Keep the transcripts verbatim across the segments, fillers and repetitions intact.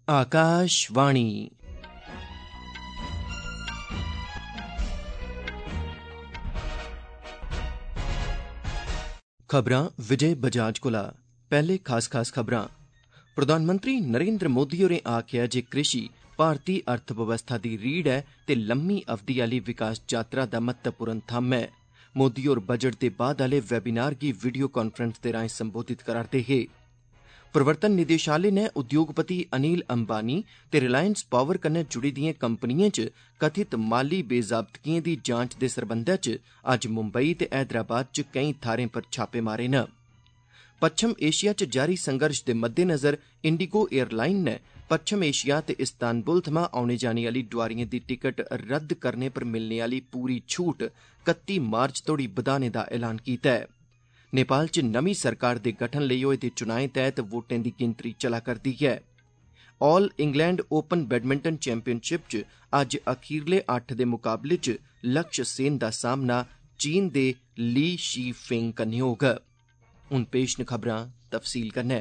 आकाशवाणी खबरां विजय बजाज कोला। पहले खास खास खबरां। प्रधानमंत्री नरेंद्र मोदी होरें आखेआ जे कृषि भारती अर्थव्यवस्था दी रीढ़ ऐ ते लम्मी अवधि आह्ली विकास यात्रा दा महत्वपूर्ण थम्म ऐ। मोदी होर बजट दे बाद आह्ले वेबिनार गी वीडियो कांफ्रेंस दे राएं संबोधित करा'रदे हे। प्रवर्तन निदेशालय नै उद्योगपति अनिल अंबानी ते रिलायंस पावर कन्नै जुड़ी दिएं कंपनिएं च कथित माली बेजाबतगिएं दी जांच दे सरबंधै च अज्ज मुंबई ते हैदराबाद च केईं थाह्रें पर छापे मारे न। पच्छम एशिया च जारी संघर्ष दे मद्देनज़र इंडिगो एयरलाइन नै पच्छम एशिया ते इस्तानबुल थमां औने जाने आह्ली डोआरिएं दी टिकट रद्द करने पर मिलने आह्ली पूरी छूट कत्ती मार्च तोड़ी बधाने दा ऐलान कीता ऐ। नेपाल च नमीं सरकार दे गठन लेई होए दे चुनाएं तैह्त वोटें दी गिनतरी चला करदी ऐ। All England Open badminton championship च अज्ज अखीरले अट्ठ दे मुकाबले च लक्ष्य सेन दा सामना चीन दे ली शी फेंग कन्नै होग। हुन पेश न खबरां तफसील कन्नै।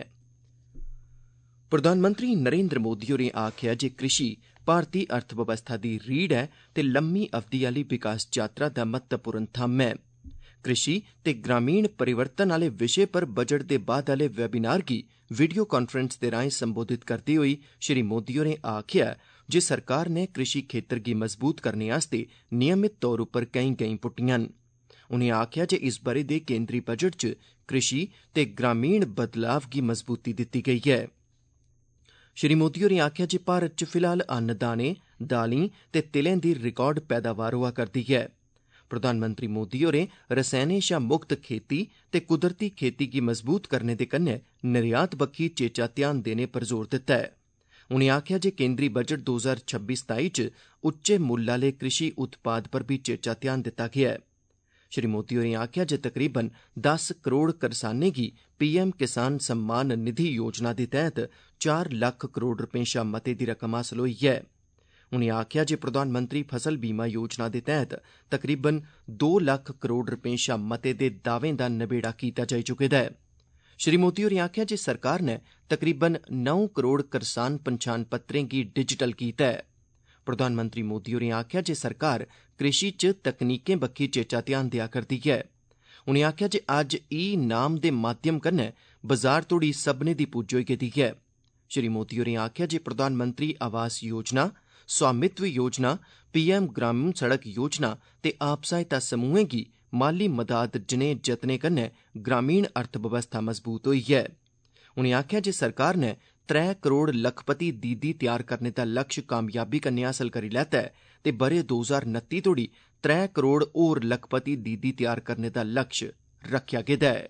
प्रधानमंत्री नरेंद्र मोदी होरें आखेआ जे कृषि भारती अर्थव्यवस्था दी रीढ़ ऐ ते लम्मी अवधि आह्ली विकास यात्रा दा महत्वपूर्ण थम्म ऐ। कृषि ते ग्रामीण परिवर्तन आह्ले विशे पर बजट दे बाद आह्ले वेबिनार गी वीडियो कांफ्रेंस दे राएं संबोधित करदे होई श्री मोदी होरें आखेआ जे सरकार नै कृषि खेत्तर गी मजबूत करने आस्तै नियमित तौर उप्पर केईं गैईं पुट्टियां न। उनें आखेआ जे इस ब'रे दे केंद्री बजट च कृषि ते ग्रामीण बदलाव गी मजबूती दित्ती गेई ऐ। श्री मोदी होरें आखेआ जे भारत च फिलहाल अन्नदाने, दालीं ते तिलें दी रिकार्ड पैदावार होआ करदी ऐ। प्रधानमंत्री मोदी होरें रसैनें शा मुक्त खेती ते कुदरती खेती गी मजबूत करने दे कन्नै निर्यात बक्खी चेचा ध्यान देने पर जोर दित्ता ऐ। उनें आखेआ जे केंद्री बजट दो ज्हार छब्बी सताई च उच्चे मुल्ल आह्ले कृषि उत्पाद पर बी चेचा ध्यान दित्ता गेआ ऐ। श्री मोदी होरें आखेआ जे तकरीबन दस करोड़ करसानें गी पीएम किसान सम्मान निधि योजना दे तैह्त चार लक्ख करोड़ रपें शा मते दी रकम हासल होई ऐ। उनें आखेआ जे प्रधानमंत्री फसल बीमा योजना दे तैह्त तकरीबन दो लक्ख करोड़ रपें शा मते दे दावें दा नबेड़ा कीता जाई चुके दा ऐ। श्री मोदी होरें आखेआ जे सरकार नै तकरीबन नौ करोड़ करसान पन्छान पत्रें गी डिजिटल कीता ऐ। प्रधानमंत्री मोदी होरें आखेआ जे सरकार कृषि च तकनीकें बक्खी चेचा ध्यान देआ करदी ऐ। उनें आखेआ जे अज्ज ई नाम दे माध्यम कन्नै बाजार तोड़ी सब्भनें दी पुज्ज होई गेदी ऐ। श्री मोदी होरें आखेआ जे प्रधानमंत्री आवास योजना, स्वामित्व योजना, पीएम ग्रामीण सड़क योजना ते आप सहायता समूहें गी माली मदाद जनेह् जतनें कन्नै ग्रामीण अर्थव्यवस्था मजबूत होई ऐ। उनें आखेआ जे सरकार नै त्रै करोड़ लखपति दीदी तैयार करने दा लक्ष्य कामयाबी कन्नै हासल करी लैता ऐ ते ब'रे दो ज्हार उनत्ती तोड़ी त्रै करोड़ होर लखपति दीदी तैयार करने दा लक्ष्य रक्खेआ गेदा ऐ।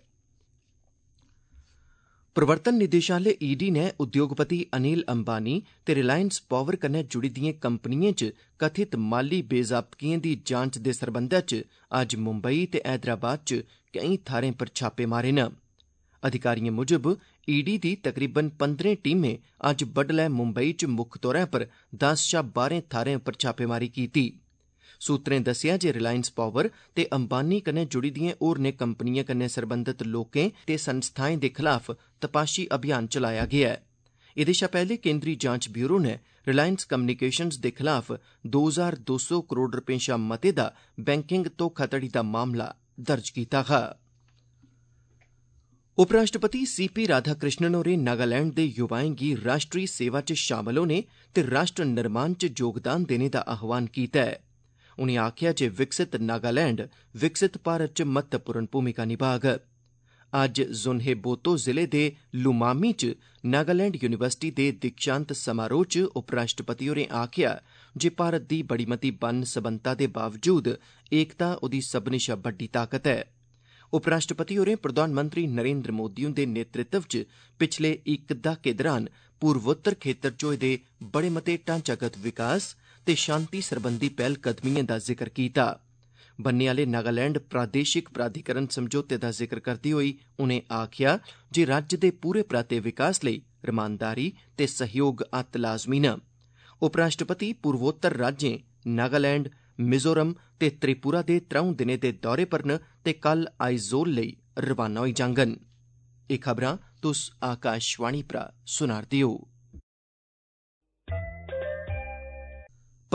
प्रवर्तन निदेशालय ईडी नै उद्योगपति अनिल अंबानी ते रिलायंस पावर कन्नै जुड़ी दिएं कंपनिएं च कथित माली बेजाबतगिएं दी जांच दे सरबंधै च अज्ज मुंबई ते हैदराबाद च केईं थाह्रें पर छापे मारे न। अधिकारिएं मुजब ईडी दी तकरीबन पंदरें टीमें अज्ज बड्डलै मुंबई च मुक्ख तौरा पर दस शा बारें थाह्रें पर छापेमारी कीती। सूत्रें दस्सेआ जे रिलायंस पावर ते अंबानी कन्नै जुड़ी दिएं होरनें कंपनिएं कन्नै सरबंधत लोकें ते संस्थाएं दे खलाफ तपाशी अभियान चलाया गेआ ऐ। एह्दे शा पैह्ले केंद्री जांच ब्यूरो नै रिलायंस कम्युनिकेशंस दे खलाफ दो ज्हार दो सौ करोड़ रपें शा मते दा बैंकिंग धोखाधड़ी दा मामला दर्ज कीता हा। उपराष्ट्रपति सी पी राधाकृष्णन होरें नागालैंड दे युवाएं गी राष्ट्री सेवा च शामल होने ते राष्ट्र निर्माण च योगदान देने दा आह्वान कीता ऐ। उनें आखेआ जे विकसित नागालैंड विकसित भारत च महत्वपूर्ण भूमिका निभाग। अज्ज जोन्हेबोतो जिले दे लुमामी च नागालैंड यूनिवर्सिटी दे दीक्षांत समारोह च उपराष्ट्रपति होरें आखेआ जे भारत दी बड़ी मती बन्न सबन्नता दे बावजूद एकता ओह्दी सभनें शा बड्डी ताकत ऐ। उपराष्ट्रपति होरें प्रधानमंत्री नरेंद्र मोदी हुंदे नेतृत्व च पिछले इक दहाके दरान पूर्वोत्तर खेत्तर च होए दे बड़े मते ढांचागत विकास ते शांति सरबंधी पैह्लकदमिएं दा जिक्र कीता। बन्ने आह्ले नागालैंड प्रादेशिक प्राधिकरण समझौते दा जिक्र करदे होई उनें आखेआ जे राज्य दे पूरे पराते विकास लेई रमानदारी ते सहयोग अत्त लाज़मी न। उपराष्ट्रपति पूर्वोत्तर राज्यें नागालैंड, मिजोरम ते त्रिपुरा दे त्र'ऊं दिनें दे दौरे पर न ते कल आइजोल लेई रवाना होई जाङन। एह् खबरां तुस आकाशवाणी परा सुना'रदे ओ।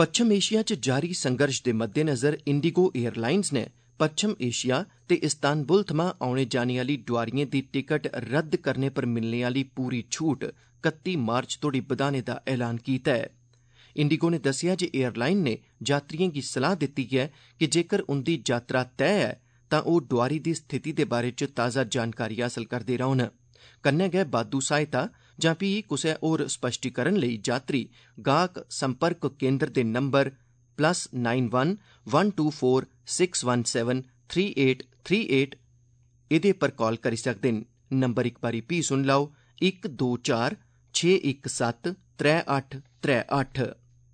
पच्छम एशिया च जारी संघर्ष दे मद्देनज़र इंडिगो एयरलाइंस ने पच्छम एशिया ते इस्तानबुल थमां औने जाने आह्ली डोआरिएं दी टिकट रद्द करने पर मिलने आह्ली पूरी छूट कत्ती मार्च तोड़ी बधाने दा ऐलान कीता ऐ। इंडिगो ने दस्सेआ जे एयरलाइन ने यात्रिएं गी सलाह दित्ती ऐ कि जेकर उंदी यात्रा तय ऐ तां ओह् डोआरी दी स्थिति दे बारे च ताज़ा जानकारी हासल करदे रौह्न। कन्नै गै बाद्धू सहायता जां फ्ही कुसै होर स्पष्टीकरण लेई यात्री गाह्क संपर्क केन्द्र दे number plus nine one one two four six one seven three eight three eight एह्दे पर कॉल करी सकदे न। नंबर इक बारी फ्ही सुन लैओ इक दो चार छे इक सत्त त्रै अट्ठ त्रै अट्ठ।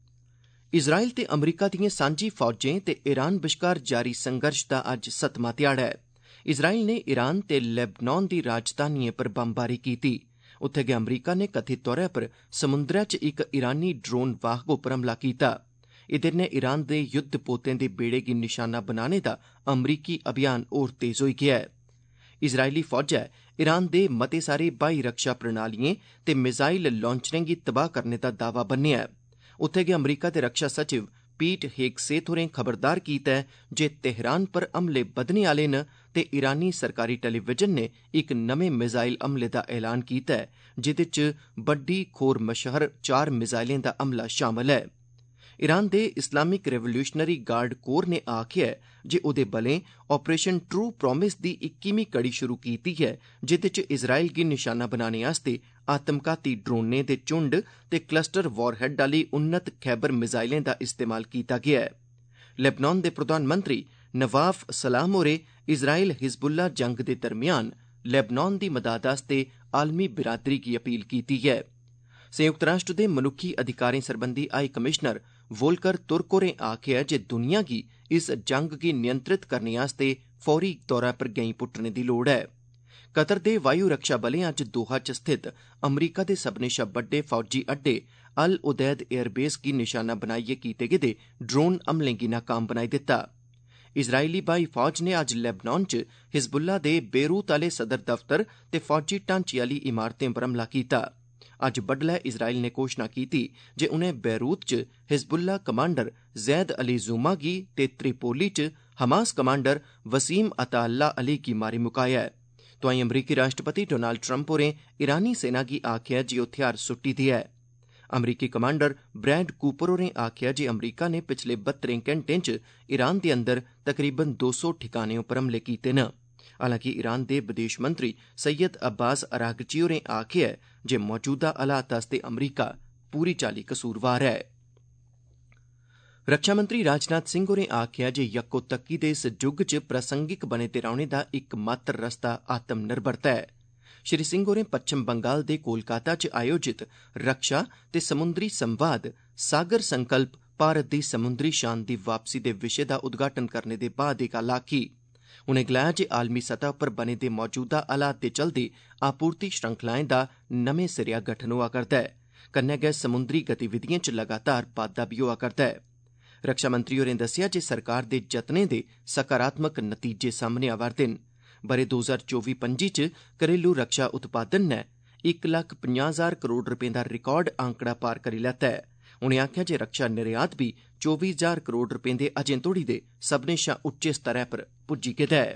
इज़राइल ते अमरीका दिएं सांझी फौजें ते ईरान बश्कार जारी संघर्ष दा अज्ज सतमां ध्याड़ा ऐ। इज़राइल ने ईरान ते लेबनान दी राजधानिएं पर बमबारी कीती। उत्थे गै अमरीका ने कथित तौरा पर समुंदरै च इक ईरानी ड्रोन वाहक उप्पर हमला कीता। एह्दे नै ईरान दे युद्ध पोतें दे बेड़े गी निशाना बनाने दा अमरीकी अभियान होर तेज होई गेआ ऐ। इज़राइली फौजै ईरान दे मते सारे ब्हाई रक्षा प्रणालिएं ते मिसाइल लांचरें गी तबाह करने दा दावा बन्नेआ ऐ। उत्थे गै अमरीका दे रक्षा सचिव पीट हेगसेथ होरें खबरदार कीता ऐ जे तेहरान पर हमले बधने आह्ले न ते ईरानी सरकारी टेलीविजन ने इक नमें मिसाइल हमले दा ऐलान कीता ऐ जेह्दे च बड्डी खोर मशहर चार मिसाइलें दा हमला शामल ऐ। ईरान दे इस्लामिक रेवोल्यूशनरी गार्ड कोर ने आखेआ ऐ जे ओह्दे बलें ऑपरेशन ट्रू प्रॉमिस दी इक्कीमीं कड़ी शुरू कीती ऐ जेह्दे च इज़राइल गी निशाना बनाने आस्तै आत्मघाती ड्रोनें दे झुंड ते क्लस्टर वॉरहेड आह्ली उन्नत खैबर मिसाइलें दा इस्तेमाल कीता गेआ ऐ। लेबनान दे प्रधानमंत्री नवाफ सलाम होरें इज़राइल हिजबुल्लाह जंग दे दरम्यान लेबनान दी मदाद आस्तै आलमी बिरादरी गी अपील कीती ऐ। संयुक्त राष्ट्र दे मनुक्खी अधिकारें सरबंधी हाई कमिशनर वोल्कर तुर्क होरें आखेआ जे दुनिया गी इस जंग गी नियंत्रित करने आस्तै फौरी तौरा पर गैंई पुट्टने दी लोड़ ऐ। कतर दे वायु रक्षा बलें अज्ज दोहा च स्थित अमरीका दे सब्भनें शा बड्डे फौजी अड्डे अल उदैद एयरबेस गी निशाना बनाइयै कीते गेदे ड्रोन हमलें गी नाकाम बनाई दित्ता। इज़राइली ब्हाई फौज ने अज्ज लेबनान च हिजबुल्लाह दे बेरूत आह्ले सदर दफ्तर ते फौजी ढांचे आह्ली इमारतें पर हमला कीता। अज्ज बड्डलै इज़राइल ने घोशणा कीती जे उनें बेरूत च हिजबुल्लाह कमांडर जैद अली जुमा गी ते त्रिपोली च Hamas commander Wasim Ataullah Ali गी मारी मुकाया ऐ। तोआईं अमरीकी राष्ट्रपति डोनाल्ड ट्रंप होरें ईरानी सेना गी आखेआ जे ओह् थेहार सुट्टी देऐ। अमरीकी कमांडर ब्रैड कूपर होरें आखेआ जे अमरीका ने पिछले बत्तरें घैंटें च ईरान दे अंदर तकरीबन दो सौ ठिकानें उप्पर हमले कीते न। हालांकि ईरान दे विदेश मंत्री सैयद अब्बास अरागची होरें आखेआ जे मौजूदा हालात आस्तै अमरीका पूरी चाल्ली कसूरवार ऐ। रक्षा मंत्री राजनाथ सिंह होरें आखेआ जे यक्को-तक्की दे इस जुग च प्रासंगिक बने दे रौह्ने दा इकमात्र रस्ता आत्मनिर्भरता ऐ। श्री सिंह होरें पच्छम बंगाल दे कोलकाता च आयोजित रक्षा ते समुंदरी संवाद सागर संकल्प भारत दी समुंदरी शान दी वापसी दे विशे दा उद्घाटन करने दे बाद एह् गल्ल आखी। उनें गलाया जे आलमी सतह उप्पर बने दे मौजूदा हालात दे चलदे आपूर्ति श्रृंखलाएं दा नमें सिरेआ गठन होआ करदा ऐ। कन्नै गै समुंदरी गतिविधिएं च लगातार बाद्दा बी होआ करदा ऐ। रक्षा मंत्री होरें दस्सेआ जे सरकार दे जतनें दे सकारात्मक नतीजे सामने आवा'रदे न। ब'रे दो ज्हार चौबी पंजी च घरेलू रक्षा उत्पादन नै इक लक्ख पंजाह् हजार करोड़ रपें दा रिकार्ड आंकड़ा पार करी लैता ऐ। उनें आखेआ जे रक्षा निर्यात बी चौबी हजार करोड़ रपें दे अजें तोड़ी दे सब्भनें शा उच्चे स्तरै पर पुज्जी गेदा ऐ।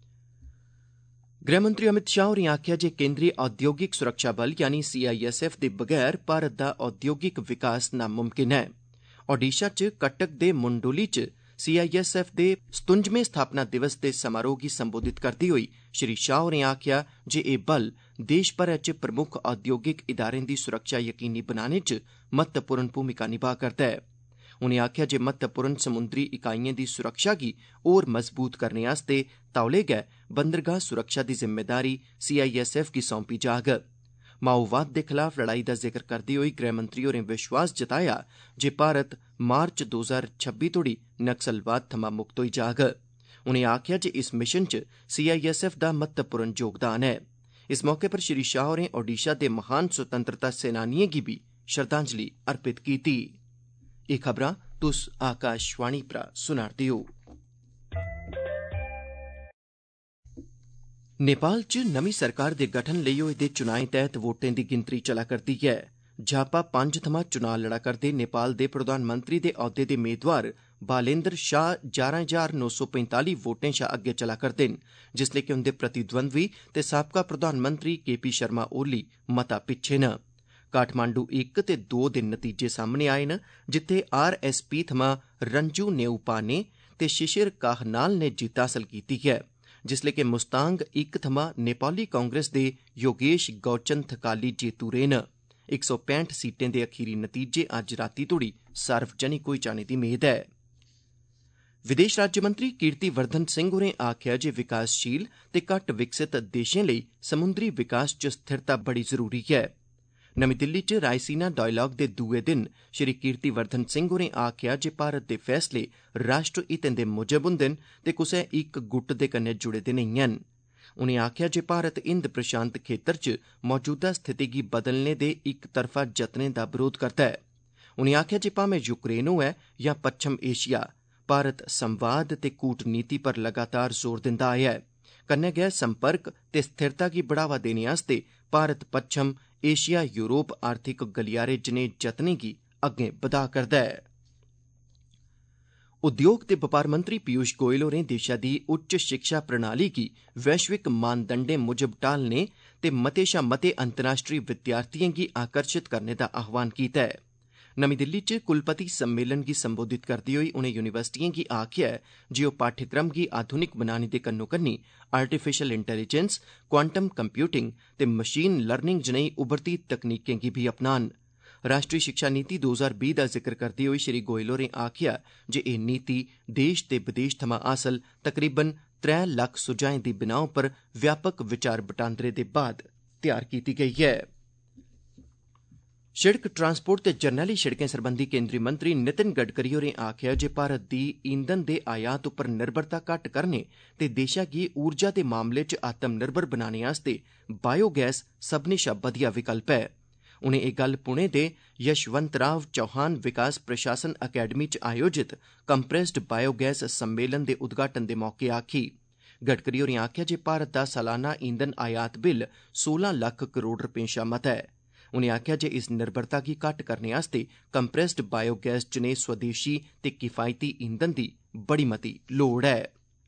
गृहमंत्री अमित शाह होरें आखेआ जे केंद्री औद्योगिक सुरक्षा बल यानी सी आई एस एफ दे बगैर भारत दा औद्योगिक विकास नामुमकिन ऐ। ओडिशा च कटक दे मुंडोली च सी आई एस एफ दे सतुंजमें स्थापना दिवस दे समारोह गी संबोधित करदे होई श्री शाह होरें आखेआ जे एह् बल देश भरै च प्रमुख औद्योगिक इदारें दी सुरक्षा यकीनी बनाने च महत्वपूर्ण भूमिका निभा करदा ऐ। उनें आखेआ जे महत्वपूर्ण समुंदरी इकाइएं दी सुरक्षा गी होर मजबूत करने आस्तै तौले गै बंदरगाह सुरक्षा दी जिम्मेदारी सी आई एस एफ गी सौंपी जाग। माओवाद दे खलाफ लड़ाई दा जिक्र करदे होई गृहमंत्री होरें विश्वास जताया जे भारत मार्च दो ज्हार छब्बी तोड़ी नक्सलवाद थमां मुक्त होई जाग। उनें आखेआ जे इस मिशन च सी आई एस एफ दा महत्वपूर्ण योगदान ऐ। इस मौके पर श्री शाह होरें ओडिशा दे महान स्वतंत्रता सेनानिएं गी बी श्रद्धांजलि अर्पित कीती। एह् खबरां तुस आकाशवाणी परा सुना'रदे ओ। नेपाल च नमीं सरकार दे गठन लेई होए दे चुनाएं तैह्त वोटें दी गिनतरी चला करदी ऐ। झापा पंज थमां चुनां लड़ा करदे नेपाल दे प्रधानमंत्री दे औह्दे दे मेदवार बालेंद्र शाह ग्यारह हजार नौ सौ पैंताली वोटें शा अग्गे चला करदे न, जिसलै कि उंदे प्रतिद्वंद्वी ते साबका प्रधानमंत्री के पी शर्मा ओली मता पिच्छे न। काठमांडू इक ते दो दे नतीजे सामने आए न, जित्थे आर एस पी थमां रंजू नेऊपाने ते शिशिर काहनाल ने जित्त हासल कीती ऐ, जिसलै कि मुस्तांग इक थमां नेपाली कांग्रेस दे योगेश गौचन थकाली जेतू रेह् न। इक सौ पैंठ सीटें दे अखीरी नतीजे अज्ज रातीं तोड़ी सार्वजनिक होई जाने दी मेद ऐ। विदेश राज्यमंत्री कीर्ति वर्धन सिंह होरें आखेआ जे विकासशील ते घट्ट विकसित देशें लेई समुंदरी विकास च स्थिरता बड़ी जरूरी ऐ। नमीं दिल्ली च रायसीना डायलाग दे दूए दिन श्री कीर्ति वर्धन सिंह होरें आखेआ जे भारत दे फैसले राष्ट्र हितें दे मुजब हुंदे न ते कुसै इक गुट दे कन्नै जुड़े दे नेईं हैन। उनें आखेआ जे भारत हिंद प्रशांत खेतर च मौजूदा स्थिति गी बदलने दे इक तरफा जतनें दा बरोध करदा ऐ। उनें आखेआ जे भामें यूक्रेन होऐ जां पच्छम एशिया, भारत संवाद ते कूटनीति पर लगातार जोर दिंदा आया ऐ। कन्नै गै संपर्क ते स्थिरता गी बढ़ावा देने आस्तै भारत पच्छम एशिया यूरोप आर्थिक गलियारे जनेह् जतनें गी अग्गें बधा करदा ऐ। उद्योग ते बपार मंत्री पीयूष गोयल होरें देशै दी उच्च शिक्षा प्रणाली गी वैश्विक मानदंडें मुजब ढालने ते मते शा मते अंतर्राष्ट्रीय विद्यार्थिएं गी आकर्षित करने दा आह्वान कीता ऐ। नमीं दिल्ली च कुलपति सम्मेलन गी संबोधित करदे होई उनें यूनिवर्सिटिएं गी आखेआ ऐ जे ओह् पाठ्यक्रम गी आधुनिक बनाने दे कन्नो कन्नी आर्टिफिशियल इंटेलीजेंस, क्वांटम कंप्यूटिंग ते मशीन लर्निंग जनेही उभरती तकनीकें गी भी अपनान। राष्ट्री शिक्षा नीति दो हज़ार बीह् दा जिक्र करदे होई श्री गोयल होरें आखेआ जे एह् नीति देश ते विदेश थमां हासल तकरीबन त्रै लक्ख सुझाएं दी बिनाह् उप्पर व्यापक विचार बटांदरे दे बाद तैयार कीती गेई ऐ। शिड़क ट्रांसपोर्ट ते जरनैली शिड़कें सरबंधी केंद्री मंत्री नितिन गडकरी होरें आखेआ जे भारत दी ईंधन दे आयात उप्पर निर्भरता घट्ट करने ते देशै गी ऊर्जा दे मामले च आत्मनिर्भर बनाने आस्तै बायोगैस सब्भनें शा बधिया विकल्प ऐ। उनें एह् गल्ल पुणे दे यशवंतराव चौहान विकास प्रशासन अकैडमी च आयोजित कंप्रेस्ड बायोगैस सम्मेलन दे उद्घाटन दे मौके आखी। गडकरी होरें आखेआ जे भारत दा सालाना ईंधन आयात बिल सोलां लक्ख करोड़ रपें शा मता ऐ। उनें आखेआ जे इस निर्भरता गी घट्ट करने आस्तै कंप्रेस्ड बायोगैस जनेह् स्वदेशी ते किफायती ईंधन दी बड़ी मती लोड़ ऐ।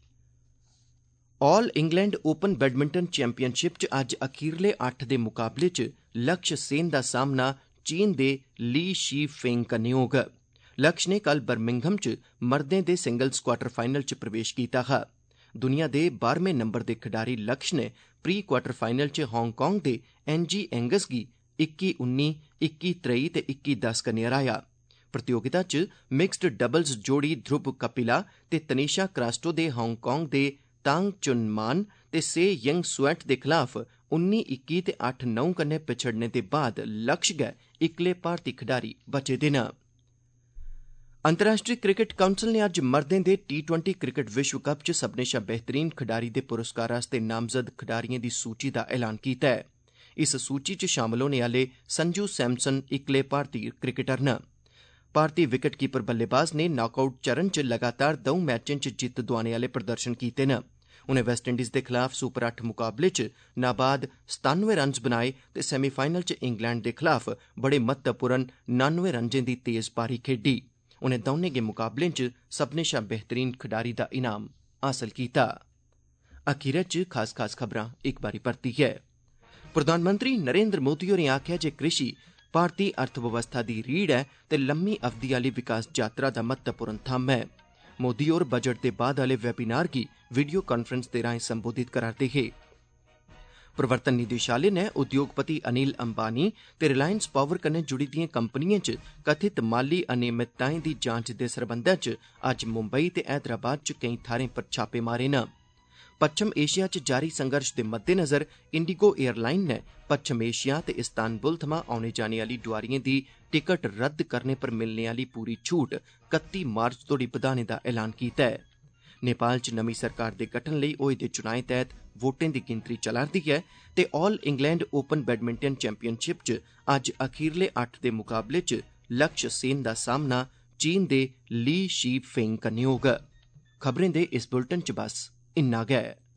All England Open badminton championship च अज्ज अखीरले अट्ठ दे मुकाबले च लक्ष्य सेन दा सामना चीन दे ली शी फेंग कन्नै होग। लक्ष्य ने कल बर्मिंघम च मर्दें दे सिंगल्स क्वार्टर फाइनल च प्रवेश कीता हा। दुनिया दे बारहवें नंबर दे खिडारी लक्ष्य ने प्री क्वार्टर फाइनल च हांगकांग दे एनजी एंगस गी इक्की उन्नी, इक्की त्रेई ते इक्की दस कन्नै हराया। प्रतियोगिता च मिक्सड डबल्स जोड़ी ध्रुव कपिला ते तनीषा क्रास्टो दे हांगकांग दे तांग चुन मान ते से यंग स्वेट दे खलाफ उन्नी इक्की ते अट्ठ नौ कन्नै पिछड़ने दे बाद लक्ष्य गै इक्कले भारती खिडारी बचे दे न। अंतर्राष्ट्रीय क्रिकेट काउंसल ने अज्ज मर्दें दे टी ट्वेंटी क्रिकेट विश्व कप च सब्भनें शा बेहतरीन खिडारी दे पुरस्कार आस्तै नामजद खिडारिएं दी सूची दा ऐलान कीता ऐ। इस सूची च शामल होने आह्ले संजू सैमसन इक्कले भारती क्रिकेटर न। भारती विकेट कीपर बल्लेबाज ने नॉकआउट चरण च लगातार दऊं मैचें च जित्त दोआने आह्ले प्रदर्शन कीते न। उनें वेस्टइंडीज़ दे खलाफ सुपर अट्ठ मुकाबले च नाबाद सतानवे रन्स बनाए ते सेमीफाइनल च इंग्लैंड दे खलाफ बड़े महत्वपूर्ण नानवे रन्जें दी तेज पारी खेड्ढी। उनें दौनें गे मुकाबलें च सब्भनें शा बेहतरीन खिडारी दा इनाम हासल कीता। अखीरै च खास खास खबरां इक बारी परतियै। प्रधानमंत्री नरेंद्र मोदी होरें आखेआ जे कृषि भारती अर्थबवस्था दी रीढ़ ऐ ते लम्मी अवधि आह्ली विकास यात्रा दा महत्वपूर्ण थम्म ऐ। मोदी होर बजट दे बाद आह्ले वेबिनार गी वीडियो कांफ्रेंस दे राएं संबोधित करा'रदे हे। प्रवर्तन निदेशालय नै उद्योगपति अनिल अंबानी ते रिलायंस पावर कन्नै जुड़ी दिएं कंपनिएं च कथित माली अनियमितताएं दी जांच दे सरबंधै च अज्ज मुंबई ते हैदराबाद च केईं थाह्रें पर छापे मारे न। पच्छम एशिया च जारी संघर्ष दे मद्देनज़र इंडिगो एयरलाइन नै पच्छम एशिया ते इस्तानबुल थमां औने जाने आह्ली डोआरिएं दी टिकट रद्द करने पर मिलने आह्ली पूरी छूट कत्ती मार्च तोड़ी बधाने दा ऐलान कीता ऐ। नेपाल च नमीं सरकार दे गठन लेई होए दे चुनाएं तैह्त वोटें दी गिनतरी चला'रदी ऐ ते All England Open badminton championship च अज्ज अखीरले अट्ठ दे मुकाबले च लक्ष्य सेन दा सामना चीन दे ली शी फेंग कन्नै होग। खबरें दे इस बुलेटिन च बस इन्ना गै।